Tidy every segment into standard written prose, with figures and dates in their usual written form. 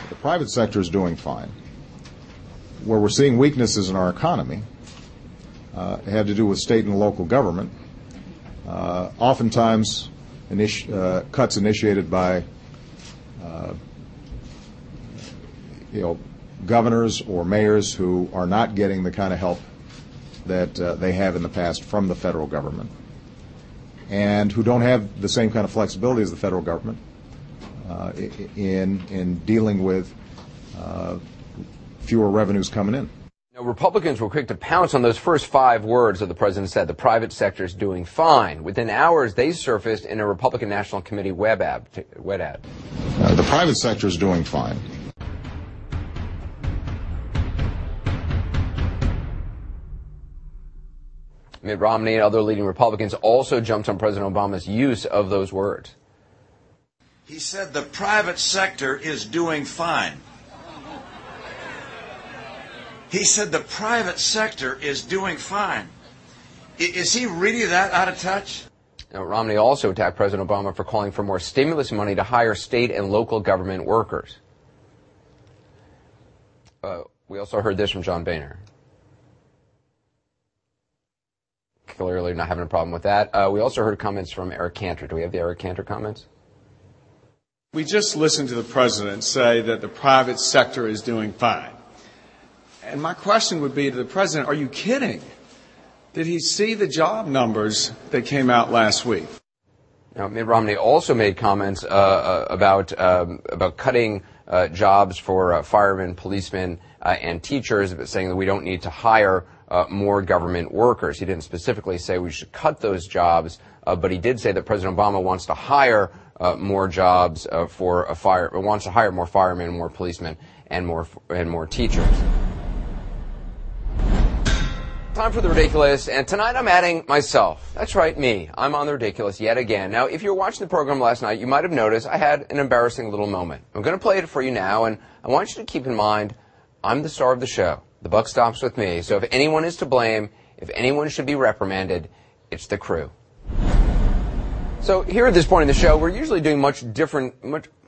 The private sector is doing fine. Where we're seeing weaknesses in our economy had to do with state and local government. Oftentimes, cuts initiated by governors or mayors who are not getting the kind of help that they have in the past from the federal government, and who don't have the same kind of flexibility as the federal government in dealing with fewer revenues coming in. Now, Republicans were quick to pounce on those first 5 words that the president said. The private sector is doing fine. Within hours, they surfaced in a Republican National Committee web ad. The private sector is doing fine. Mitt Romney and other leading Republicans also jumped on President Obama's use of those words. He said the private sector is doing fine. He said the private sector is doing fine. Is he really that out of touch? Now, Romney also attacked President Obama for calling for more stimulus money to hire state and local government workers. We also heard this from John Boehner. Clearly not having a problem with that. We also heard comments from Eric Cantor. Do we have the Eric Cantor comments? We just listened to the president say that the private sector is doing fine. And my question would be to the president, are you kidding? Did he see the job numbers that came out last week? Now, Mitt Romney also made comments about cutting jobs for firemen, policemen, and teachers, saying that we don't need to hire more government workers. He didn't specifically say we should cut those jobs, but he did say that President Obama wants to hire more jobs wants to hire more firemen, more policemen, and more teachers. Time for the ridiculous, and tonight I'm adding myself. That's right, me. I'm on the ridiculous yet again. Now, if you were watching the program last night, you might have noticed I had an embarrassing little moment. I'm going to play it for you now, and I want you to keep in mind, I'm the star of the show. The buck stops with me. So if anyone is to blame, if anyone should be reprimanded, it's the crew. So here at this point in the show, we're usually doing much more different.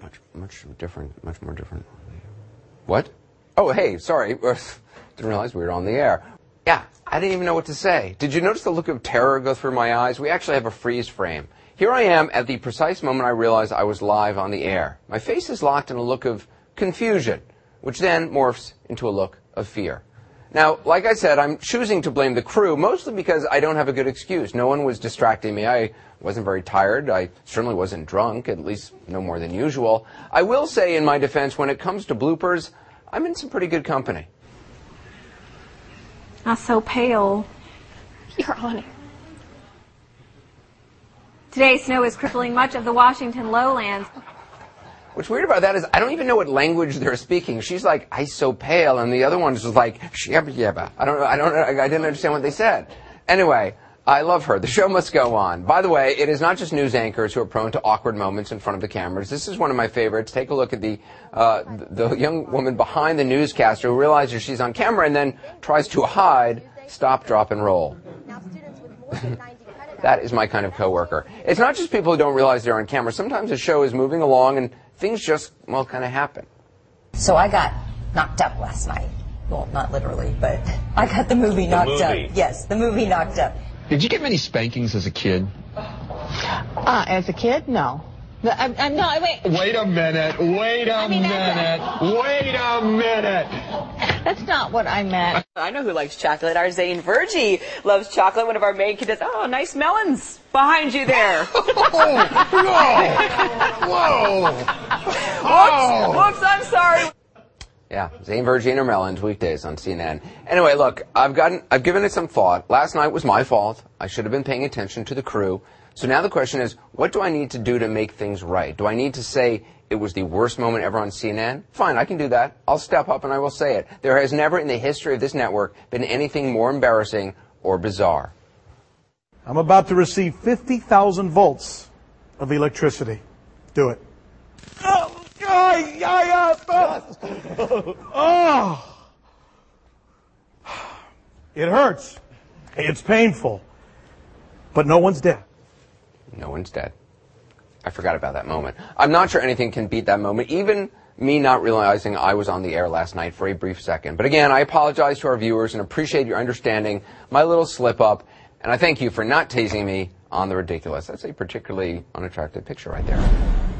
What? Oh, hey, sorry. Didn't realize we were on the air. Yeah, I didn't even know what to say. Did you notice the look of terror go through my eyes? We actually have a freeze frame. Here I am at the precise moment I realized I was live on the air. My face is locked in a look of confusion, which then morphs into a look of fear. Now, like I said, I'm choosing to blame the crew, mostly because I don't have a good excuse. No one was distracting me. I wasn't very tired. I certainly wasn't drunk, at least no more than usual. I will say in my defense, when it comes to bloopers, I'm in some pretty good company. Not so pale. You're on it. Today, snow is crippling much of the Washington lowlands. What's weird about that is I don't even know what language they're speaking. She's like, "I so pale," and the other one is just like, "Sheba yeba." I didn't understand what they said. Anyway, I love her. The show must go on. By the way, it is not just news anchors who are prone to awkward moments in front of the cameras. This is one of my favorites. Take a look at the young woman behind the newscaster who realizes she's on camera and then tries to hide, stop, drop, and roll. That is my kind of coworker. It's not just people who don't realize they're on camera. Sometimes the show is moving along and things just, kind of happen. So I got knocked up last night. Well, not literally, but I got the movie knocked up. Yes, the movie knocked up. Did you get many spankings as a kid? As a kid, no. No, wait. Wait a minute. Wait a minute. That's not what I meant. I know who likes chocolate. Our Zane Virgie loves chocolate. One of our main kids. Oh, nice melons behind you there. Whoa. Whoops, I'm sorry. Yeah, Zane Virgie and her melons, weekdays on CNN. Anyway, look, I've given it some thought. Last night was my fault. I should have been paying attention to the crew. So now the question is, what do I need to do to make things right? Do I need to say it was the worst moment ever on CNN? Fine, I can do that. I'll step up and I will say it. There has never in the history of this network been anything more embarrassing or bizarre. I'm about to receive 50,000 volts of electricity. Do it. It hurts. It's painful. But no one's dead. No one's dead. I forgot about that moment. I'm not sure anything can beat that moment. Even me not realizing I was on the air last night for a brief second. But again, I apologize to our viewers and appreciate your understanding my little slip-up, and I thank you for not tasing me on the ridiculous. That's a particularly unattractive picture right there.